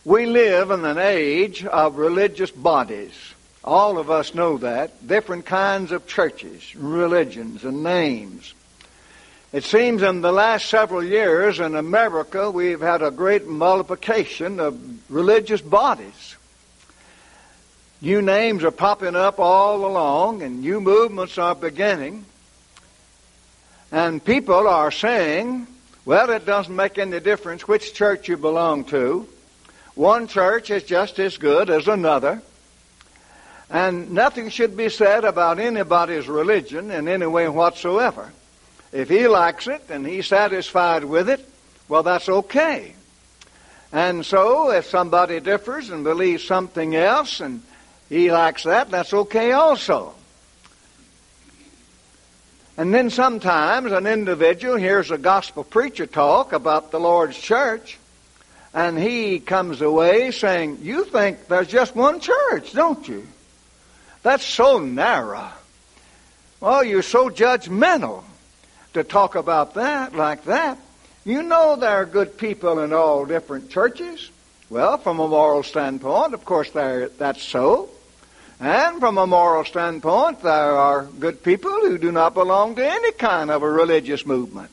We live in an age of religious bodies. All of us know that. Different kinds of churches, religions, and names. It seems in the last several years in America we've had a great multiplication of religious bodies. New names are popping up all along, and new movements are beginning. And people are saying, well, it doesn't make any difference which church you belong to. One church is just as good as another. And nothing should be said about anybody's religion in any way whatsoever. If he likes it and he's satisfied with it, well, that's okay. And so if somebody differs and believes something else and he likes that, that's okay also. And then sometimes an individual hears a gospel preacher talk about the Lord's church, and he comes away saying, you think there's just one church, don't you? That's so narrow. Well, you're so judgmental to talk about that like that. You know there are good people in all different churches. Well, from a moral standpoint, of course, that's so. And from a moral standpoint, there are good people who do not belong to any kind of a religious movement.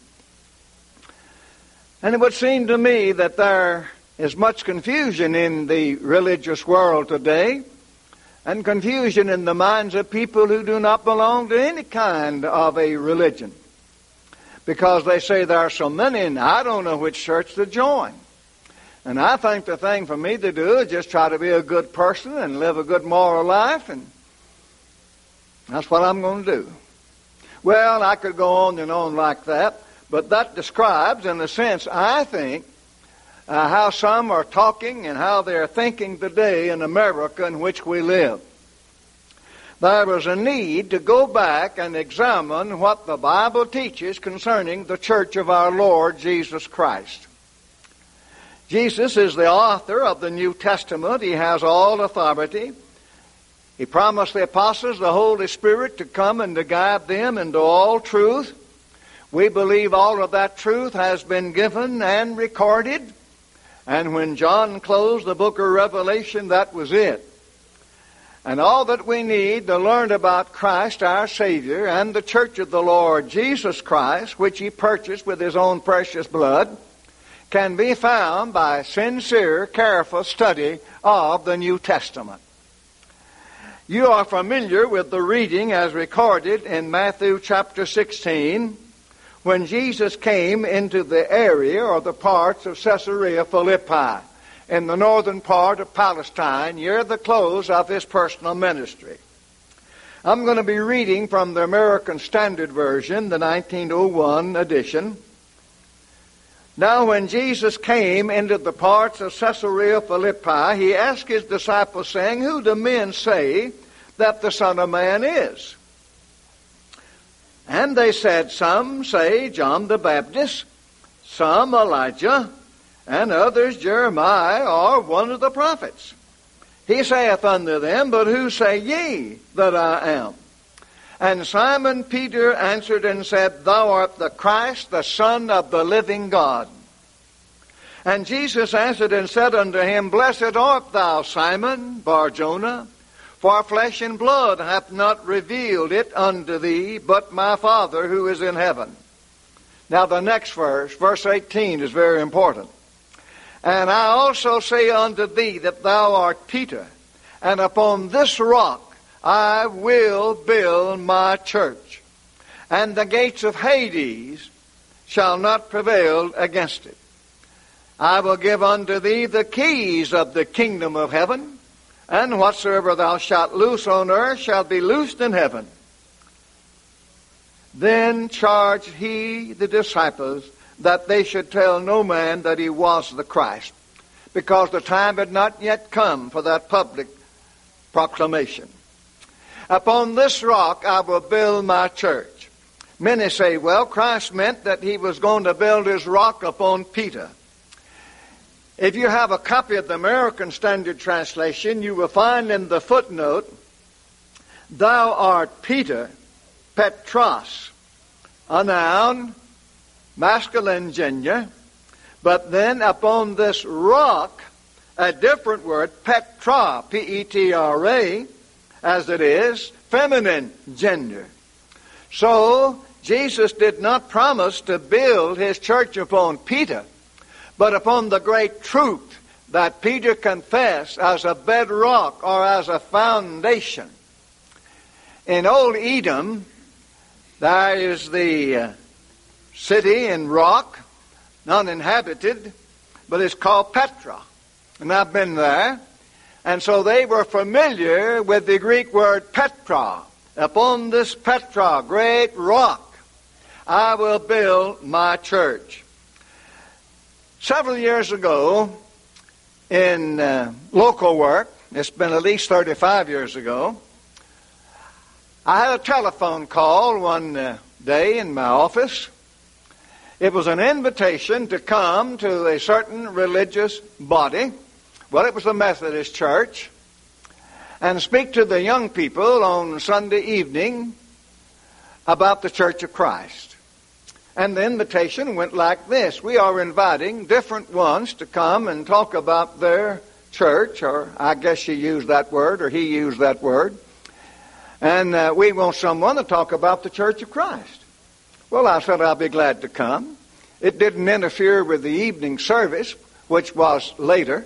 And it would seem to me that there is much confusion in the religious world today, and confusion in the minds of people who do not belong to any kind of a religion. Because they say there are so many, and I don't know which church to join. And I think the thing for me to do is just try to be a good person and live a good moral life, and that's what I'm going to do. Well, I could go on and on like that, but that describes, in a sense, I think, how some are talking and how they're thinking today in America in which we live. There was a need to go back and examine what the Bible teaches concerning the church of our Lord Jesus Christ. Jesus is the author of the New Testament. He has all authority. He promised the apostles the Holy Spirit to come and to guide them into all truth. We believe all of that truth has been given and recorded. And when John closed the book of Revelation, that was it. And all that we need to learn about Christ, our Savior, and the church of the Lord Jesus Christ, which He purchased with His own precious blood, can be found by sincere, careful study of the New Testament. You are familiar with the reading as recorded in Matthew chapter 16, when Jesus came into the area or the parts of Caesarea Philippi in the northern part of Palestine near the close of His personal ministry. I'm going to be reading from the American Standard Version, the 1901 edition. Now when Jesus came into the parts of Caesarea Philippi, He asked His disciples, saying, who do men say that the Son of Man is? And they said, some say John the Baptist, some Elijah, and others Jeremiah or one of the prophets. He saith unto them, but who say ye that I am? And Simon Peter answered and said, thou art the Christ, the Son of the living God. And Jesus answered and said unto him, blessed art thou, Simon Bar-Jonah, for flesh and blood hath not revealed it unto thee, but my Father who is in heaven. Now the next verse, verse 18, is very important. And I also say unto thee that thou art Peter, and upon this rock I will build my church, and the gates of Hades shall not prevail against it. I will give unto thee the keys of the kingdom of heaven, and whatsoever thou shalt loose on earth shall be loosed in heaven. Then charged he the disciples that they should tell no man that he was the Christ, because the time had not yet come for that public proclamation. Upon this rock I will build my church. Many say, well, Christ meant that He was going to build His rock upon Peter. If you have a copy of the American Standard Translation, you will find in the footnote, thou art Peter, Petros, a noun, masculine gender, but then upon this rock a different word, Petra, P-E-T-R-A, as it is feminine gender. So, Jesus did not promise to build his church upon Peter, but upon the great truth that Peter confessed as a bedrock or as a foundation. In Old Edom, there is the city in rock, uninhabited, but it's called Petra. And I've been there. And so they were familiar with the Greek word Petra. Upon this Petra, great rock, I will build my church. Several years ago, in local work, it's been at least 35 years ago, I had a telephone call one day in my office. It was an invitation to come to a certain religious body. Well, it was the Methodist Church, and speak to the young people on Sunday evening about the Church of Christ. And the invitation went like this. We are inviting different ones to come and talk about their church, or I guess she used that word, or he used that word. And we want someone to talk about the Church of Christ. Well, I said I'll be glad to come. It didn't interfere with the evening service, which was later.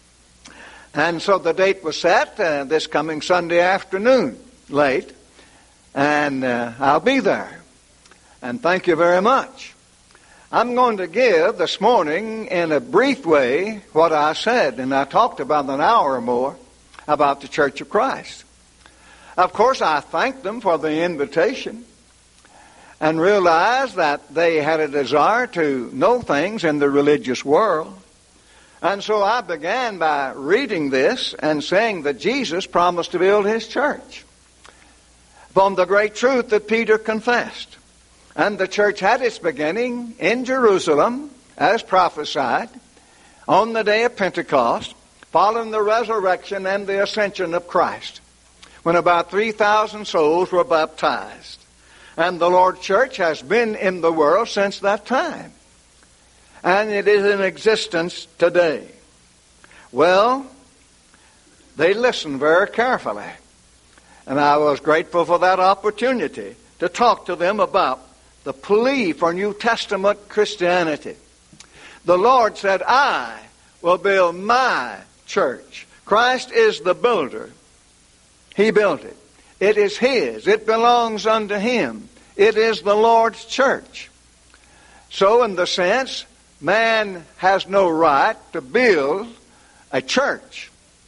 And so the date was set this coming Sunday afternoon, late. And I'll be there. And thank you very much. I'm going to give this morning in a brief way what I said. And I talked about an hour or more about the Church of Christ. Of course, I thanked them for the invitation and realized that they had a desire to know things in the religious world. And so I began by reading this and saying that Jesus promised to build his church upon the great truth that Peter confessed. And the church had its beginning in Jerusalem, as prophesied, on the day of Pentecost, following the resurrection and the ascension of Christ, when about 3,000 souls were baptized. And the Lord's church has been in the world since that time. And it is in existence today. Well, they listened very carefully. And I was grateful for that opportunity to talk to them about the plea for New Testament Christianity. The Lord said, I will build my church. Christ is the builder. He built it. It is his. It belongs unto him. It is the Lord's church. So in the sense, man has no right to build a church.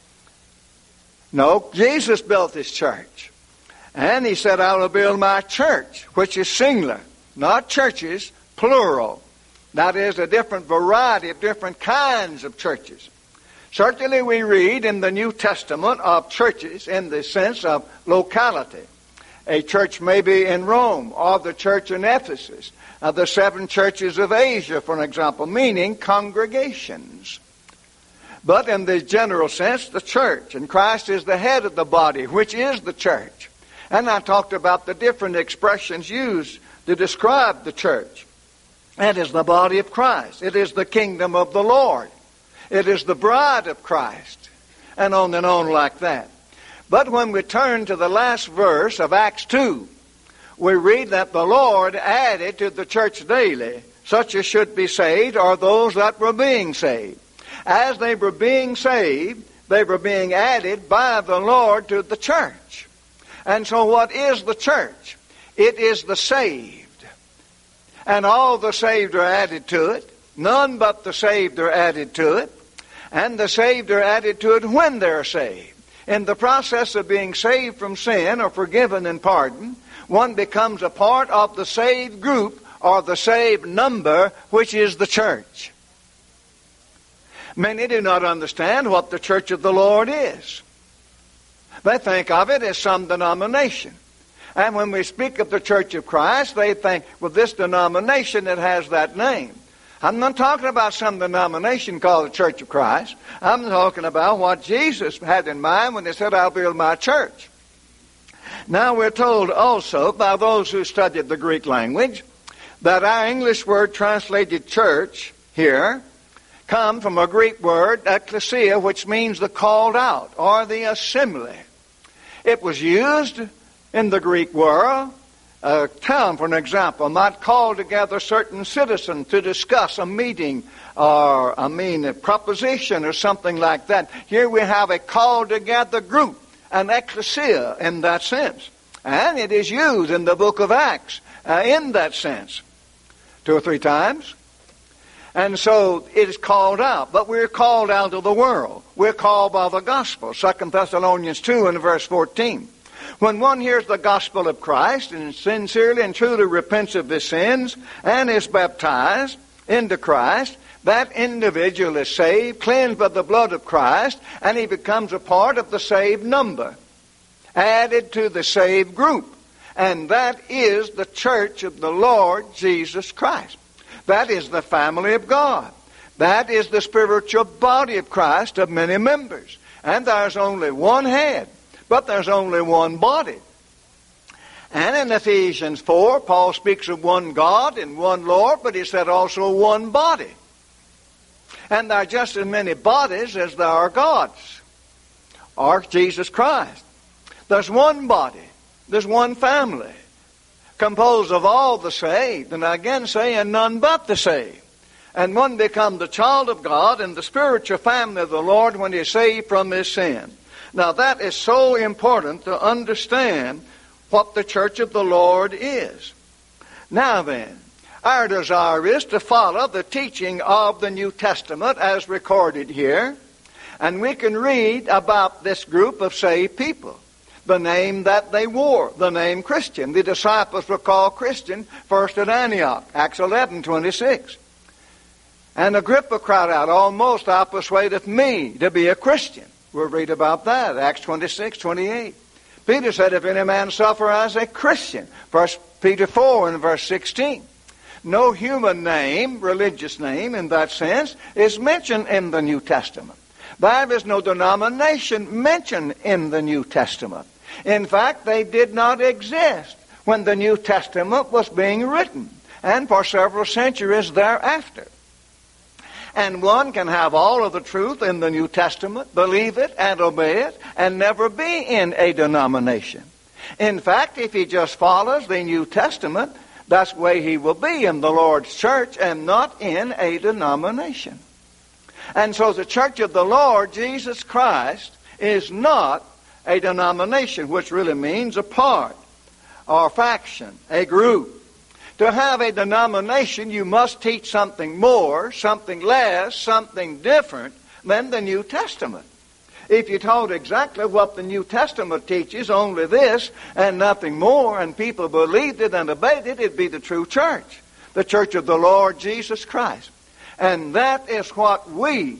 No, Jesus built his church. And he said, I will build my church, which is singular, not churches, plural. That is a different variety of different kinds of churches. Certainly we read in the New Testament of churches in the sense of locality. A church may be in Rome, or the church in Ephesus, the 7 churches of Asia, for an example, meaning congregations. But in the general sense, the church, and Christ is the head of the body, which is the church. And I talked about the different expressions used to describe the church. It is the body of Christ. It is the kingdom of the Lord. It is the bride of Christ. And on like that. But when we turn to the last verse of Acts 2, we read that the Lord added to the church daily such as should be saved, or those that were being saved. As they were being saved, they were being added by the Lord to the church. And so what is the church? It is the saved. And all the saved are added to it. None but the saved are added to it. And the saved are added to it when they're saved. In the process of being saved from sin or forgiven and pardoned, one becomes a part of the saved group or the saved number, which is the church. Many do not understand what the church of the Lord is. They think of it as some denomination. And when we speak of the Church of Christ, they think, well, this denomination that has that name. I'm not talking about some denomination called the Church of Christ. I'm talking about what Jesus had in mind when he said, I'll build my church. Now we're told also by those who studied the Greek language that our English word translated church here come from a Greek word, ecclesia, which means the called out or the assembly. It was used in the Greek world. A town, for an example, might call together certain citizens to discuss a meeting or, a proposition or something like that. Here we have a called together group, an ecclesia in that sense. And it is used in the book of Acts in that sense 2 or 3 times. And so it is called out. But we're called out of the world. We're called by the gospel. 2 Thessalonians 2 and verse 14. When one hears the gospel of Christ and sincerely and truly repents of his sins and is baptized into Christ, that individual is saved, cleansed by the blood of Christ, and he becomes a part of the saved number, added to the saved group. And that is the church of the Lord Jesus Christ. That is the family of God. That is the spiritual body of Christ of many members. And there's only one head, but there's only one body. And in Ephesians 4, Paul speaks of one God and one Lord, but he said also one body. And there are just as many bodies as there are gods, or Jesus Christ. There's one body. There's one family, composed of all the saved, and I again say, and none but the saved. And one becomes the child of God and the spiritual family of the Lord when he's saved from his sin. Now that is so important to understand what the church of the Lord is. Now then, our desire is to follow the teaching of the New Testament as recorded here. And we can read about this group of saved people. The name that they wore, the name Christian. The disciples were called Christian first at Antioch, Acts 11:26. And Agrippa cried out, "Almost thou persuadest me to be a Christian." We'll read about that, Acts 26:28. Peter said, "If any man suffer as a Christian," 1 Peter 4 and verse 16. No human name, religious name in that sense, is mentioned in the New Testament. There is no denomination mentioned in the New Testament. In fact, they did not exist when the New Testament was being written, and for several centuries thereafter. And one can have all of the truth in the New Testament, believe it and obey it, and never be in a denomination. In fact, if he just follows the New Testament, that's the way he will be in the Lord's church and not in a denomination. And so the church of the Lord Jesus Christ is not a denomination, which really means a part or faction, a group. To have a denomination, you must teach something more, something less, something different than the New Testament. If you taught exactly what the New Testament teaches, only this and nothing more, and people believed it and obeyed it, it'd be the true church, the church of the Lord Jesus Christ. And that is what we,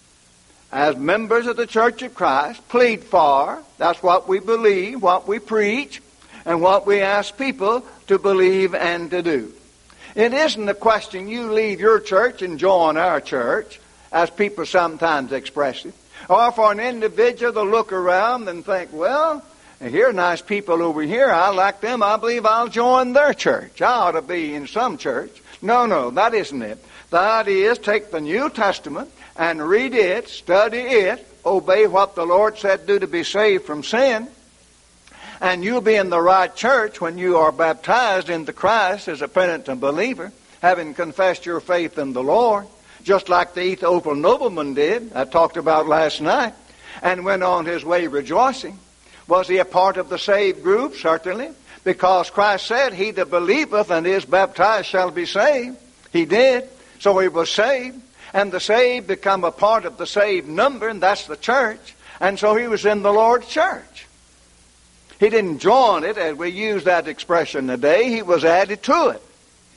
as members of the Church of Christ, plead for. That's what we believe, what we preach, and what we ask people to believe and to do. It isn't a question you leave your church and join our church, as people sometimes express it, or for an individual to look around and think, well, here are nice people over here. I like them. I believe I'll join their church. I ought to be in some church. No, that isn't it. That is, take the New Testament and read it, study it, obey what the Lord said do to be saved from sin, and you'll be in the right church when you are baptized into Christ as a penitent believer, having confessed your faith in the Lord, just like the Ethiopian nobleman did, I talked about last night, and went on his way rejoicing. Was he a part of the saved group? Certainly, because Christ said, "He that believeth and is baptized shall be saved." He did. So he was saved, and the saved become a part of the saved number, and that's the church. And so he was in the Lord's church. He didn't join it, as we use that expression today. He was added to it.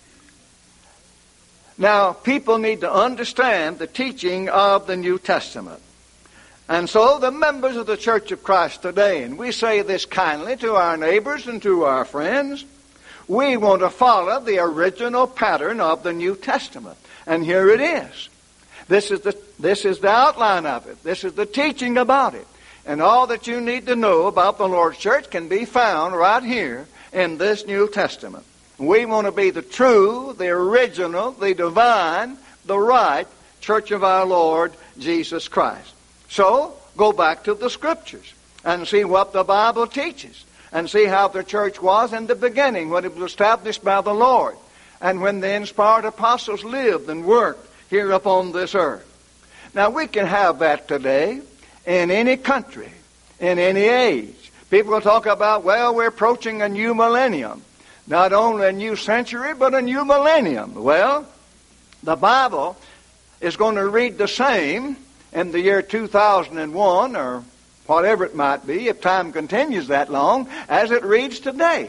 Now, people need to understand the teaching of the New Testament. And so the members of the Church of Christ today, and we say this kindly to our neighbors and to our friends, we want to follow the original pattern of the New Testament. And here it is. This is the outline of it. This is the teaching about it. And all that you need to know about the Lord's church can be found right here in this New Testament. We want to be the true, the original, the divine, the right church of our Lord Jesus Christ. So, go back to the Scriptures and see what the Bible teaches, and see how the church was in the beginning when it was established by the Lord, and when the inspired apostles lived and worked here upon this earth. Now, we can have that today in any country, in any age. People talk about, well, we're approaching a new millennium. Not only a new century, but a new millennium. Well, the Bible is going to read the same in the year 2001, or whatever it might be, if time continues that long, as it reads today.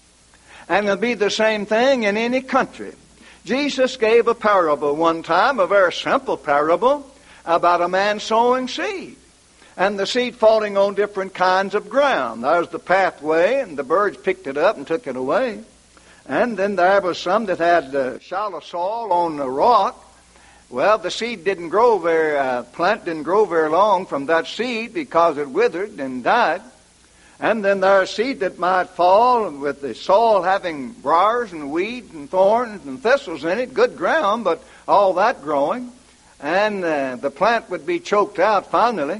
And it'll be the same thing in any country. Jesus gave a parable one time, a very simple parable, about a man sowing seed, and the seed falling on different kinds of ground. There's the pathway, and the birds picked it up and took it away. And then there was some that had shallow soil on the rock. Well, the seed didn't grow plant didn't grow very long from that seed because it withered and died. And then there's seed that might fall with the soil having briars and weeds and thorns and thistles in it, good ground, but all that growing. And the plant would be choked out finally,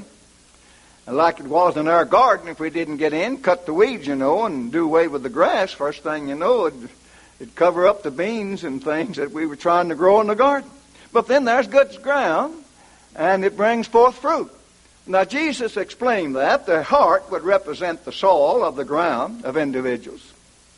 like it was in our garden. If we didn't get in, cut the weeds, and do away with the grass, first thing you know, it'd cover up the beans and things that we were trying to grow in the garden. But then there's good ground, and it brings forth fruit. Now, Jesus explained that the heart would represent the soil of the ground of individuals.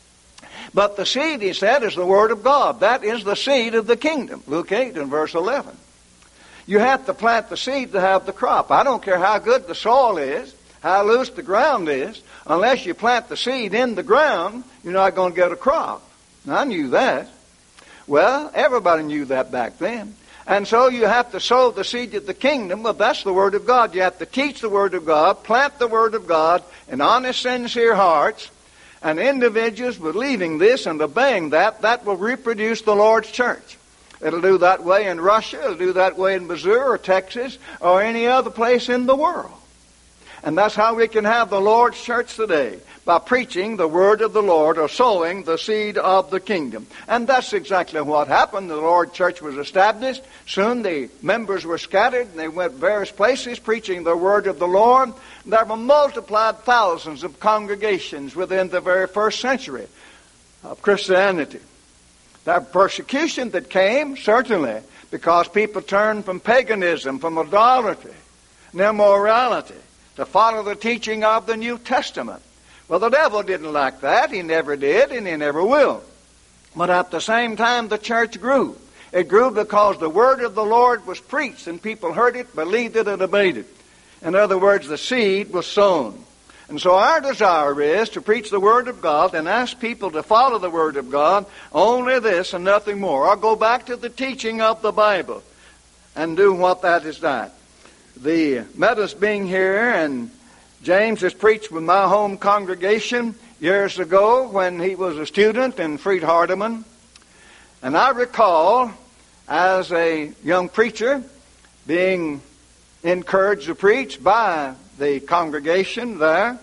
But the seed, he said, is the Word of God. That is the seed of the kingdom. Luke 8 and verse 11. You have to plant the seed to have the crop. I don't care how good the soil is, how loose the ground is. Unless you plant the seed in the ground, you're not going to get a crop. I knew that. Well, everybody knew that back then. And so you have to sow the seed of the kingdom. Well, that's the Word of God. You have to teach the Word of God, plant the Word of God in honest, sincere hearts. And individuals believing this and obeying that will reproduce the Lord's church. It'll do that way in Russia. It'll do that way in Missouri or Texas or any other place in the world. And that's how we can have the Lord's church today, by preaching the word of the Lord or sowing the seed of the kingdom. And that's exactly what happened. The Lord's church was established. Soon the members were scattered, and they went various places preaching the word of the Lord. There were multiplied thousands of congregations within the very first century of Christianity. There was persecution that came, certainly, because people turned from paganism, from idolatry, and immorality, to follow the teaching of the New Testament. Well, the devil didn't like that. He never did, and he never will. But at the same time, the church grew. It grew because the word of the Lord was preached, and people heard it, believed it, and obeyed it. In other words, the seed was sown. And so our desire is to preach the Word of God and ask people to follow the Word of God, only this and nothing more. Or go back to the teaching of the Bible and do what that is that. The Methodist being here, and James has preached with my home congregation years ago when he was a student in Freed-Hardeman. And I recall, as a young preacher, being encouraged to preach by the congregation there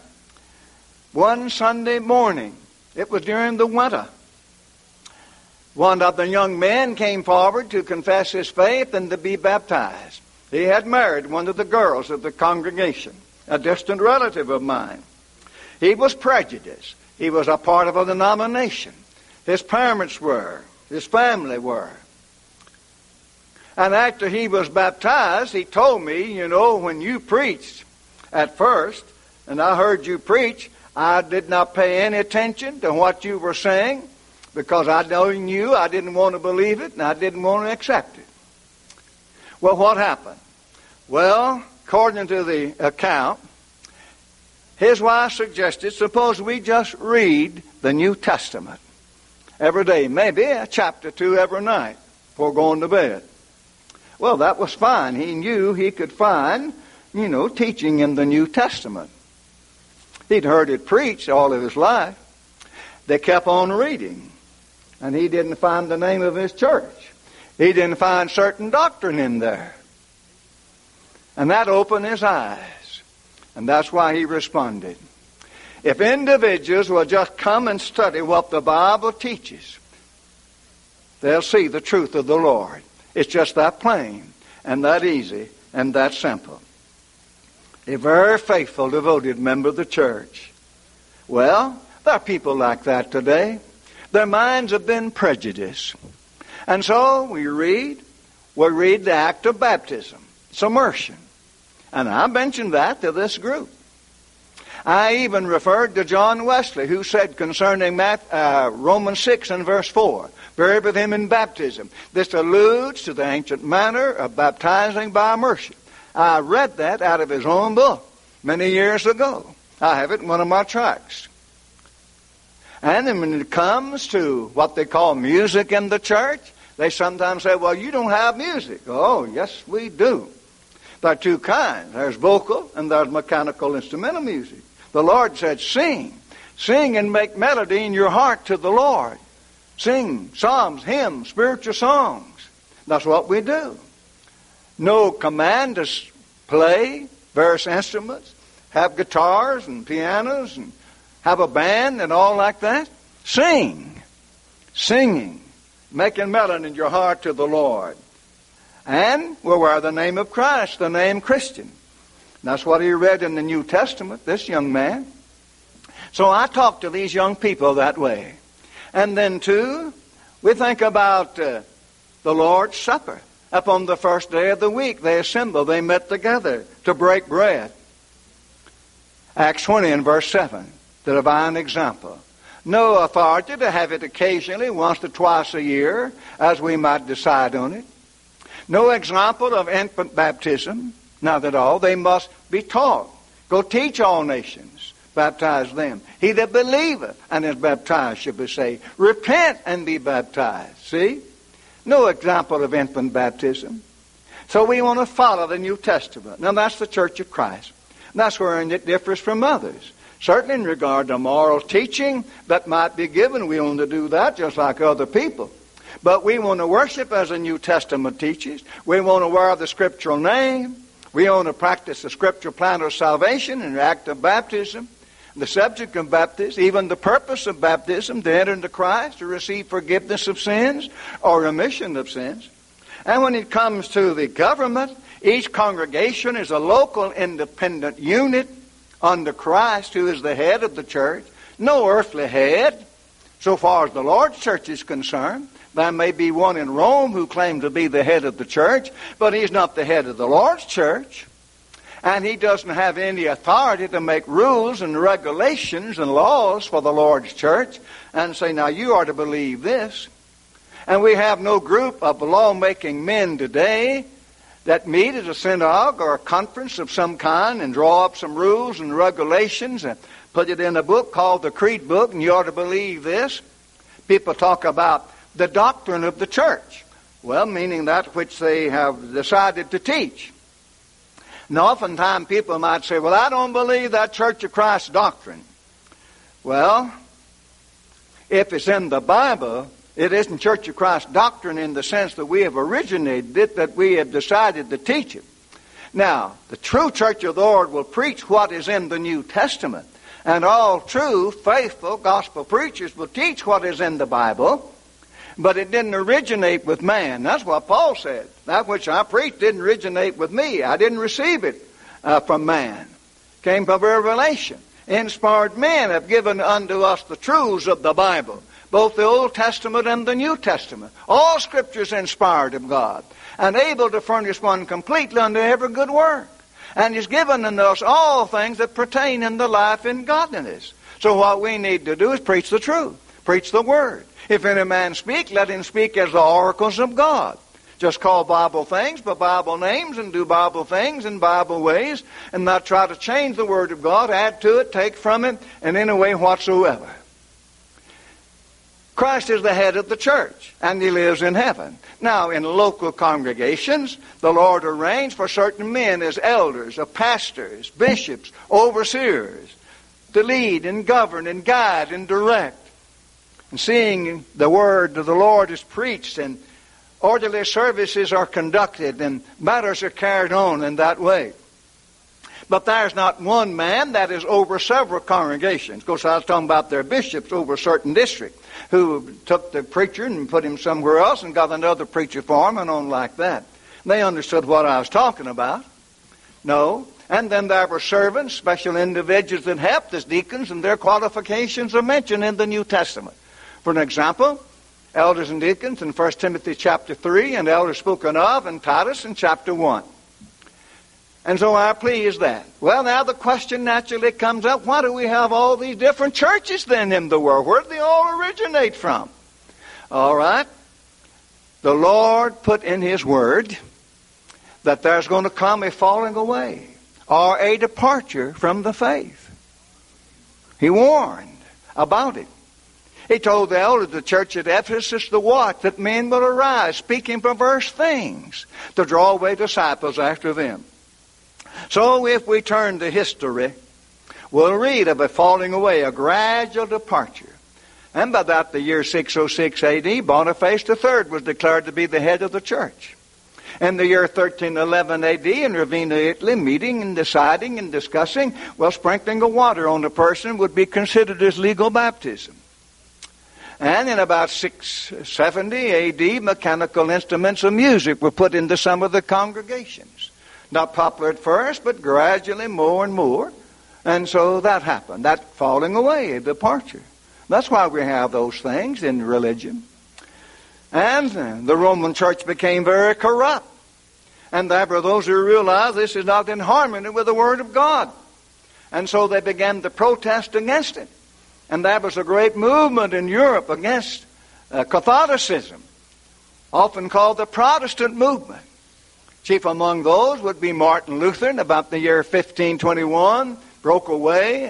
one Sunday morning. It was during the winter. One of the young men came forward to confess his faith and to be baptized. He had married one of the girls of the congregation, a distant relative of mine. He was prejudiced. He was a part of a denomination. His parents were. His family were. And after he was baptized, he told me, when you preached at first, and I heard you preach, I did not pay any attention to what you were saying because I knew I didn't want to believe it and I didn't want to accept it. Well, what happened? Well, according to the account, his wife suggested, suppose we just read the New Testament every day, maybe a chapter 2 every night before going to bed. Well, that was fine. He knew he could find, teaching in the New Testament. He'd heard it preached all of his life. They kept on reading. And he didn't find the name of his church. He didn't find certain doctrine in there. And that opened his eyes. And that's why he responded. If individuals will just come and study what the Bible teaches, they'll see the truth of the Lord. It's just that plain. and that easy and that simple. A very faithful, devoted member of the church. Well, there are people like that today. Their minds have been prejudiced. And so we read the act of baptism. It's immersion. And I mentioned that to this group. I even referred to John Wesley, who said concerning Romans 6 and verse 4, buried with him in baptism. This alludes to the ancient manner of baptizing by immersion. I read that out of his own book many years ago. I have it in one of my tracts. And then when it comes to what they call music in the church, they sometimes say, well, you don't have music. Oh, yes, we do. There are two kinds. There's vocal and there's mechanical instrumental music. The Lord said, sing. Sing and make melody in your heart to the Lord. Sing psalms, hymns, spiritual songs. That's what we do. No command to play various instruments, have guitars and pianos and have a band and all like that. Sing. Singing. Making melody in your heart to the Lord. And we'll wear the name of Christ, the name Christian. That's what he read in the New Testament, this young man. So I talk to these young people that way. And then too, we think about the Lord's Supper. Upon the first day of the week, they assembled, they met together to break bread. Acts 20 and verse 7, the divine example. No authority to have it occasionally, once or twice a year, as we might decide on it. No example of infant baptism, not at all. They must be taught. Go teach all nations, baptize them. He that believeth and is baptized shall be saved. Repent and be baptized. See? No example of infant baptism. So we want to follow the New Testament. Now that's the Church of Christ. That's wherein it differs from others. Certainly in regard to moral teaching that might be given, we want to do that just like other people. But we want to worship as the New Testament teaches. We want to wear the scriptural name. We want to practice the scriptural plan of salvation and the act of baptism. The subject of baptism, even the purpose of baptism, to enter into Christ, to receive forgiveness of sins or remission of sins. And when it comes to the government, each congregation is a local independent unit under Christ, who is the head of the church. No earthly head, so far as the Lord's church is concerned. There may be one in Rome who claims to be the head of the church, but he's not the head of the Lord's church. And he doesn't have any authority to make rules and regulations and laws for the Lord's church and say, now you are to believe this. And we have no group of law-making men today that meet at a synagogue or a conference of some kind and draw up some rules and regulations and put it in a book called the Creed Book, and you ought to believe this. People talk about the doctrine of the church. Well, meaning that which they have decided to teach. Now, oftentimes people might say, well, I don't believe that Church of Christ doctrine. Well, if it's in the Bible, it isn't Church of Christ doctrine in the sense that we have originated it, that we have decided to teach it. Now, the true Church of the Lord will preach what is in the New Testament. And all true, faithful gospel preachers will teach what is in the Bible. But it didn't originate with man. That's what Paul said. That which I preached didn't originate with me. I didn't receive it from man. It came from revelation. Inspired men have given unto us the truths of the Bible, both the Old Testament and the New Testament. All Scripture is inspired of God, and able to furnish one completely unto every good work. And He's given unto us all things that pertain unto life and godliness. So what we need to do is preach the truth, preach the Word. If any man speak, let him speak as the oracles of God. Just call Bible things by Bible names and do Bible things in Bible ways, and not try to change the Word of God, add to it, take from it, in any way whatsoever. Christ is the head of the church, and He lives in heaven. Now, in local congregations, the Lord arranged for certain men as elders, pastors, bishops, overseers, to lead and govern and guide and direct. And seeing the word of the Lord is preached and orderly services are conducted and matters are carried on in that way. But there's not one man that is over several congregations. Of course, I was talking about their bishops over a certain district who took the preacher and put him somewhere else and got another preacher for him and on like that. They understood what I was talking about. No. And then there were servants, special individuals that helped as deacons, and their qualifications are mentioned in the New Testament. For an example, elders and deacons in 1 Timothy chapter 3, and elders spoken of in Titus in chapter 1. And so our plea is that. Well, now the question naturally comes up, why do we have all these different churches then in the world? Where do they all originate from? All right. The Lord put in His Word that there's going to come a falling away or a departure from the faith. He warned about it. He told the elders of the church at Ephesus to watch that men will arise, speaking perverse things, to draw away disciples after them. So if we turn to history, we'll read of a falling away, a gradual departure. And by that, the year 606 A.D., Boniface III was declared to be the head of the church. In the year 1311 A.D., in Ravenna, Italy, meeting and deciding and discussing, well, sprinkling of water on a person would be considered as legal baptism. And in about 670 A.D., mechanical instruments of music were put into some of the congregations. Not popular at first, but gradually more and more. And so that happened, that falling away, a departure. That's why we have those things in religion. And the Roman church became very corrupt. And there were those who realized this is not in harmony with the Word of God. And so they began to protest against it. And there was a great movement in Europe against Catholicism, often called the Protestant movement. Chief among those would be Martin Luther in about the year 1521, broke away.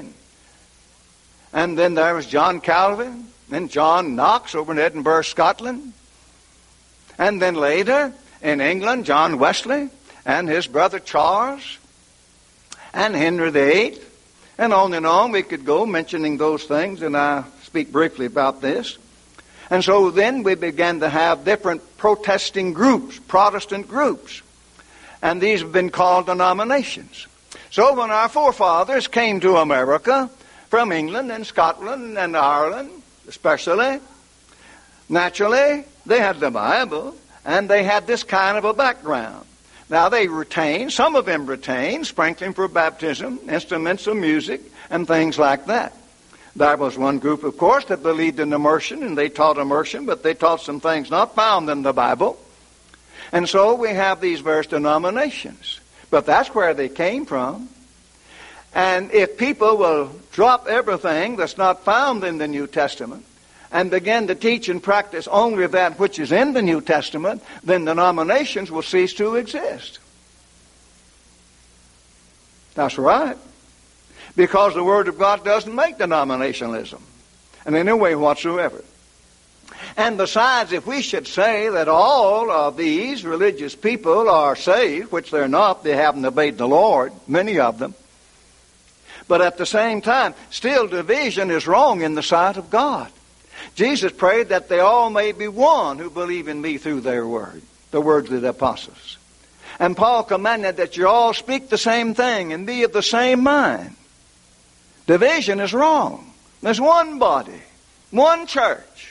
And then there was John Calvin, and John Knox over in Edinburgh, Scotland. And then later in England, John Wesley and his brother Charles and Henry VIII. And on we could go mentioning those things, and I'll speak briefly about this. And so then we began to have different protesting groups, Protestant groups. And these have been called denominations. So when our forefathers came to America from England and Scotland and Ireland especially, naturally they had the Bible and they had this kind of a background. Now they retained, some of them retained, sprinkling for baptism, instruments of music, and things like that. There was one group, of course, that believed in immersion, and they taught immersion, but they taught some things not found in the Bible. And so we have these various denominations. But that's where they came from. And if people will drop everything that's not found in the New Testament and begin to teach and practice only that which is in the New Testament, then denominations will cease to exist. That's right. Because the Word of God doesn't make denominationalism in any way whatsoever. And besides, if we should say that all of these religious people are saved, which they're not, they haven't obeyed the Lord, many of them. But at the same time, still division is wrong in the sight of God. Jesus prayed that they all may be one who believe in me through their word, the words of the apostles. And Paul commanded that you all speak the same thing and be of the same mind. Division is wrong. There's one body, one church.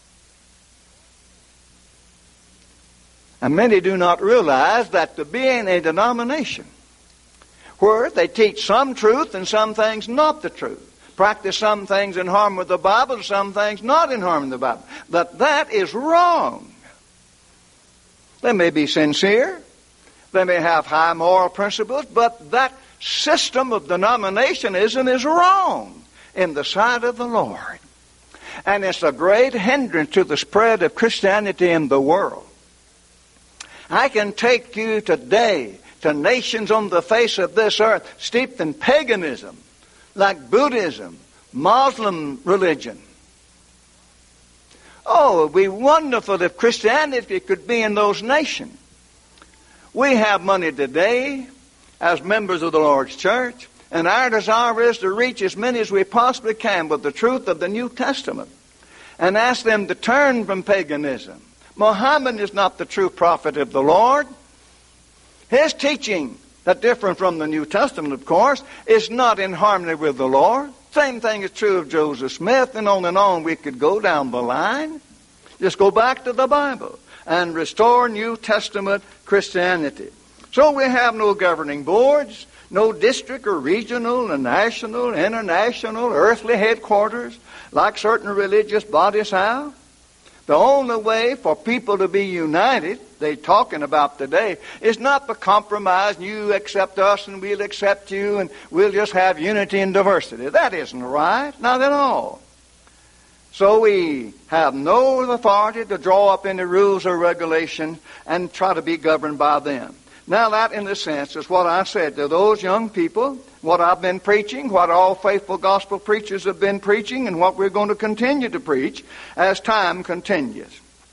And many do not realize that to be in a denomination where they teach some truth and some things not the truth, practice some things in harmony with the Bible and some things not in harmony with the Bible, that is wrong. They may be sincere, they may have high moral principles, but that system of denominationism is wrong in the sight of the Lord. And it's a great hindrance to the spread of Christianity in the world. I can take you today to nations on the face of this earth steeped in paganism, like Buddhism, Muslim religion. Oh, it would be wonderful if Christianity could be in those nations. We have money today as members of the Lord's church, and our desire is to reach as many as we possibly can with the truth of the New Testament and ask them to turn from paganism. Muhammad is not the true prophet of the Lord. His teaching, that different from the New Testament, of course, is not in harmony with the Lord. Same thing is true of Joseph Smith, and on we could go down the line. Just go back to the Bible and restore New Testament Christianity. So we have no governing boards, no district or regional and national, international, earthly headquarters like certain religious bodies have. The only way for people to be united, they're talking about today, is not the compromise, you accept us and we'll accept you and we'll just have unity and diversity. That isn't right, not at all. So we have no authority to draw up any rules or regulations and try to be governed by them. Now that, in a sense, is what I said to those young people, what I've been preaching, what all faithful gospel preachers have been preaching, and what we're going to continue to preach as time continues.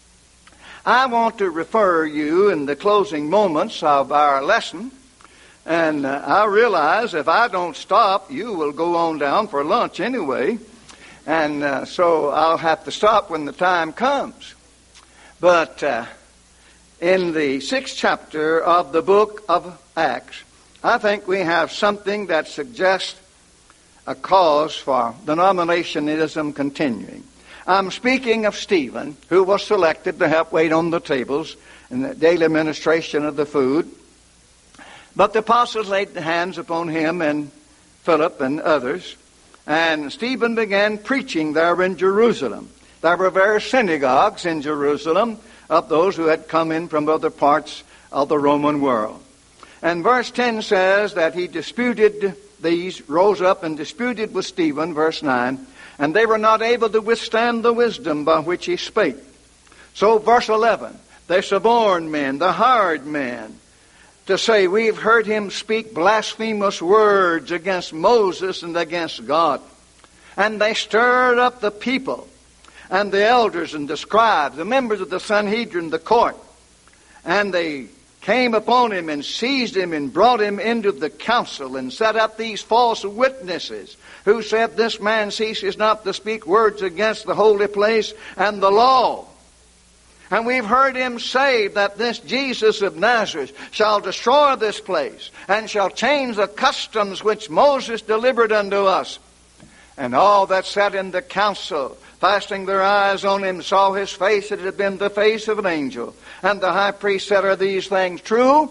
I want to refer you in the closing moments of our lesson, and I realize if I don't stop, you will go on down for lunch anyway, and so I'll have to stop when the time comes. But in the 6th chapter of the book of Acts, I think we have something that suggests a cause for denominationism continuing. I'm speaking of Stephen, who was selected to help wait on the tables in the daily administration of the food. But the apostles laid hands upon him and Philip and others, and Stephen began preaching there in Jerusalem. There were various synagogues in Jerusalem of those who had come in from other parts of the Roman world. And verse 10 says that he disputed these, rose up and disputed with Stephen, verse 9, and they were not able to withstand the wisdom by which he spake. So verse 11, they suborned men, the hired men, to say, we've heard him speak blasphemous words against Moses and against God. And they stirred up the people and the elders and the scribes, the members of the Sanhedrin, the court. And they came upon him and seized him and brought him into the council and set up these false witnesses who said, this man ceases not to speak words against the holy place and the law. And we've heard him say that this Jesus of Nazareth shall destroy this place and shall change the customs which Moses delivered unto us. And all that sat in the council, fastening their eyes on him, saw his face. It had been the face of an angel. And the high priest said, are these things true?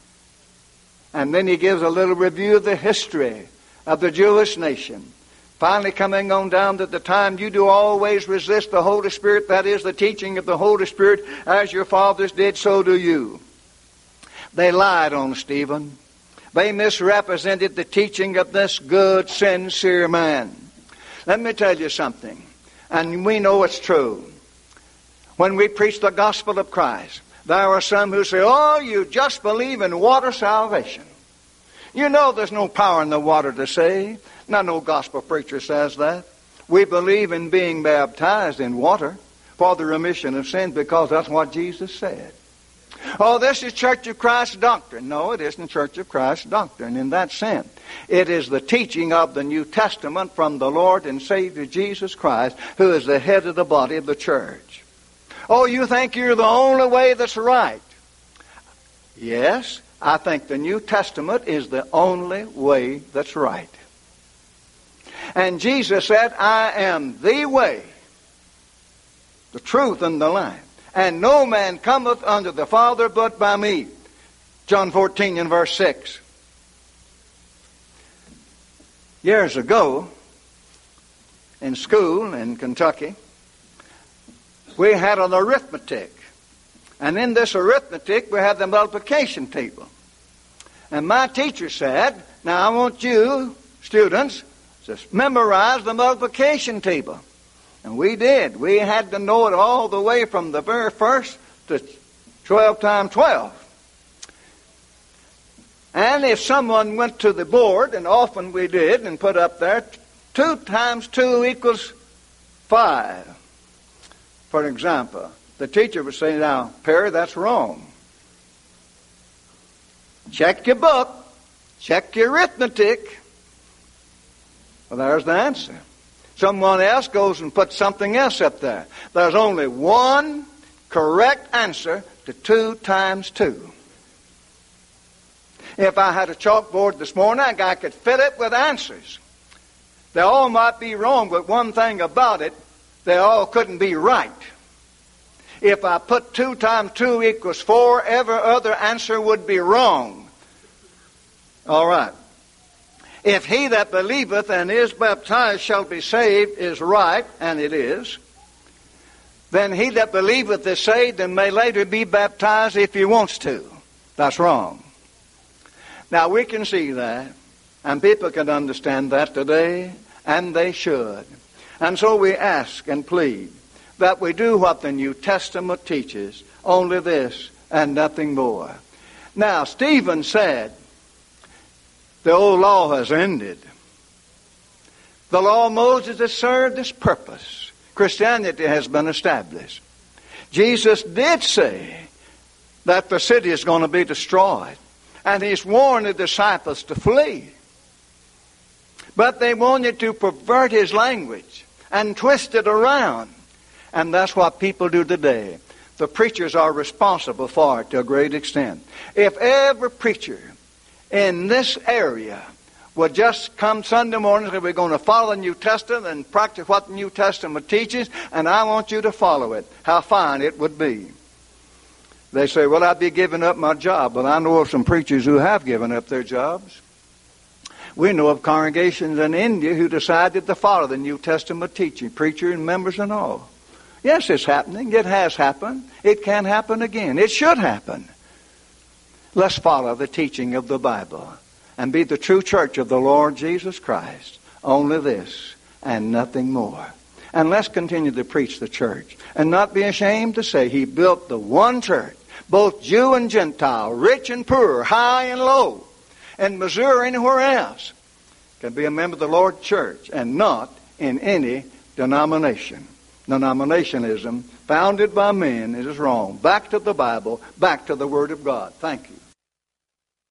And then he gives a little review of the history of the Jewish nation. Finally coming on down to the time, you do always resist the Holy Spirit, that is the teaching of the Holy Spirit, as your fathers did, so do you. They lied on Stephen. They misrepresented the teaching of this good, sincere man. Let me tell you something, and we know it's true. When we preach the gospel of Christ, there are some who say, oh, you just believe in water salvation. You know there's no power in the water to save. Now, no gospel preacher says that. We believe in being baptized in water for the remission of sins because that's what Jesus said. Oh, this is Church of Christ doctrine. No, it isn't Church of Christ doctrine in that sense. It is the teaching of the New Testament from the Lord and Savior Jesus Christ, who is the head of the body of the church. Oh, you think you're the only way that's right? Yes, I think the New Testament is the only way that's right. And Jesus said, I am the way, the truth, and the life. And no man cometh unto the Father but by me. John 14 and verse 6. Years ago, in school in Kentucky, we had an arithmetic. And in this arithmetic, we had the multiplication table. And my teacher said, now I want you, students, to memorize the multiplication table. And we did. We had to know it all the way from the very first to 12 times 12. And if someone went to the board, and often we did, and put up there, 2 times 2 equals 5. For example, the teacher would say, now, Perry, that's wrong. Check your book. Check your arithmetic. Well, there's the answer. Someone else goes and puts something else up there. There's only one correct answer to 2 times 2. If I had a chalkboard this morning, I could fill it with answers. They all might be wrong, but one thing about it, they all couldn't be right. If I put 2 times 2 equals 4, every other answer would be wrong. All right. If he that believeth and is baptized shall be saved is right, and it is. Then he that believeth is saved and may later be baptized if he wants to. That's wrong. Now we can see that, and people can understand that today, and they should. And so we ask and plead that we do what the New Testament teaches, only this and nothing more. Now, Stephen said, the old law has ended. The law of Moses has served its purpose. Christianity has been established. Jesus did say that the city is going to be destroyed, and he's warned the disciples to flee. But they wanted to pervert his language and twist it around. And that's what people do today. The preachers are responsible for it to a great extent. If every preacher in this area would just come Sunday morning and say, we're going to follow the New Testament and practice what the New Testament teaches, and I want you to follow it, how fine it would be. They say, well, I'd be giving up my job. But I know of some preachers who have given up their jobs. We know of congregations in India who decided to follow the New Testament teaching, preachers and members and all. Yes, it's happening. It has happened. It can happen again. It should happen. Let's follow the teaching of the Bible and be the true church of the Lord Jesus Christ. Only this and nothing more. And let's continue to preach the church and not be ashamed to say he built the one church, both Jew and Gentile, rich and poor, high and low, in Missouri, anywhere else, can be a member of the Lord's church and not in any denomination. Denominationism founded by men is wrong. Back to the Bible, back to the Word of God. Thank you.